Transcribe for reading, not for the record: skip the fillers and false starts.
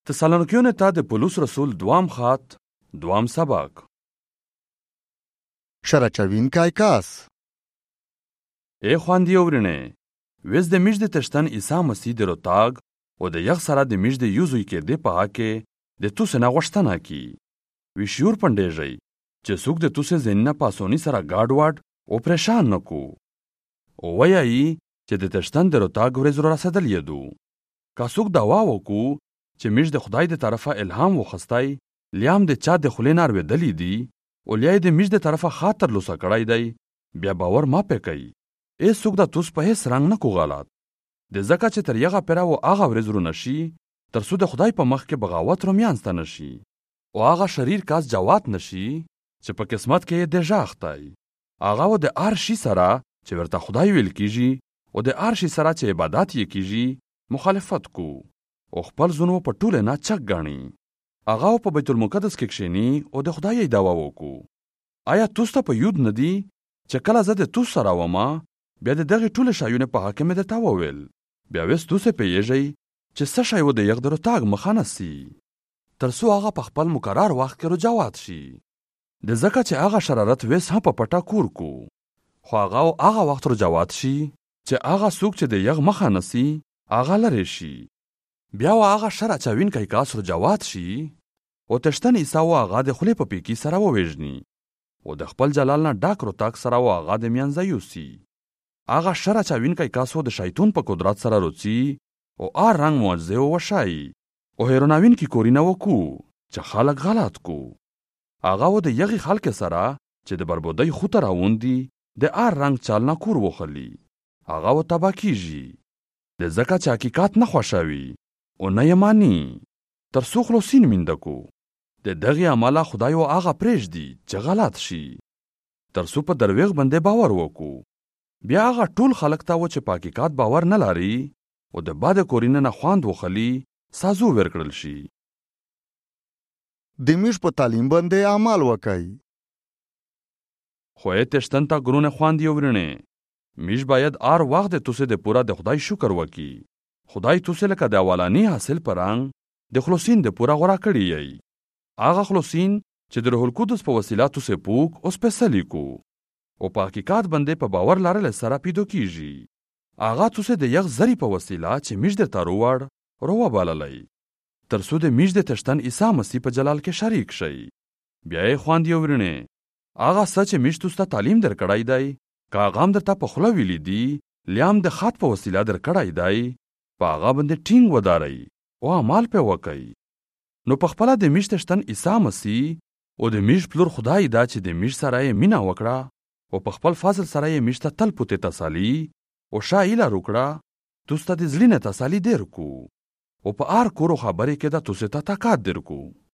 تسالونیکیانو ته د پولس رسول دوام خط دوام سبق. شر اچوونکی کس. ای خواندي اورینې، ویز د میژ د تشتن عیسی مسیح د روتاګ او د یغ سره د میژ د یوزوی کې د په کې د توسه نه غوښتنه کی. ویشور پندېږي چې څوک د توسه زینه پاسونی سره گاډ واډ او پریشان نکو. او وایي چې د تشتن د روتاګ ورځ رسیدل یدو. که څوک دعوا وکړو چې میژ د خدای د طرفه الهام وخستای، لیام د چا د خلې نار ودلی دی او لیای د میژ د طرفه خاطر لوسه کړای دی، بیا باور ما پکای. ای څوک د توس په هیڅ رنگ نه کو غلط. د زکه چې تر یغه پیرا او هغه ورځ رو نشي، تر څو د خدای په مخ کې بغاوت رومیانسته نشي او هغه شریر کاس جوات نشي چې په قسمت کې د ژاختای. هغه و د ارشي سره چې ورته خدای ویل کیږي او د ارشي سره چې عبادت یې کیږي مخالفت کو او خپل زونو په ټوله نه چک غاڼي. هغه په بیت المقدس کې کښینی او د خدای دعوا وکړو. آیا توسته په یود ندی چې کله زه د توس سره ومه، بیا د دغه ټوله شایونه په حکم د تا وویل، بیا وس توسه پیږي چې څه شای و د یغ درو تاګ مخانه سي تر څو هغه په خپل مقرر وخت کې رجوات شي. د زکه چې هغه شرارت وس هم په پټا کور کو، خو هغه وخت رجوات شي چې هغه څوک چې د یغ مخانه سي هغه لری شي. بیا هغه شر اچوین کای کاس رجوات شي او تشتن عیسی هغه د خلی په پیکی سره وویژني او د خپل جلال نه ډاک رو تاک سره هغه د میانځ یوسی. هغه شر اچوین کای کاسو د شیطان په قدرت سره روچی او ار رنگ معجزه وشای او هیروناوین کی کورینه وکو چې خلک غلط کو. هغه و د یغی خلک سره چې د بربودی خطر راوندي د ار رنگ چالنا کور وخلی. هغه و تبا کیږي د زکه چې حقیقت نه خوشاوي او نه یمانی تر څو خلاصین میندکو. د دغه عمله خدای او هغه پرېږ دی چې غلط شي تر څو په درویغ باندې باور وکړو. بیا هغه ټول خلک ته و چې په حقیقت باور نه لري او د باد کورینه نه خواند وخلی سازو ورکړل شي. د میژ په تعلیم باندې عمل وکړي. خو تشتن ته ګرونه خواندي ورنه میژ باید ار وخت د توسه د پورا د خدای شکر وکي. خدای توسه لکه د اولانی حاصل پرنګ د خلاصین د پورا غورا کړی ای. هغه خلاصین چې د روح القدس په وسیله توسه پوک او سپیشلی کو او په حقیقت باندې په باور لرل سره پیدا کیږي. هغه توسه د یغ زری په وسیله چې میژ د تاروړ روه باللای تر څو د میژ د تشتن عیسی مسیح په جلال کې شریک شي. بیا یې خواندي ورنه هغه سچ میژ توسه تعلیم درکړای دی، کاغام درته په خله ویلی دی، لیام د خط په وسیله درکړای دی، په هغه باندې ټینګ ودارئ او عمل په وکئ. نو په خپل د میژ تشتن عیسی مسیح او د میژ پلور خدای دا چې د میژ سره یې مینا وکړه او په خپل فضل سره یې میژ ته تل پوتې تسالی او شایله روکړه توسته د زړه تسالی در کو او په ار کورو خبرې کې دا توسه ته طاقت در کو.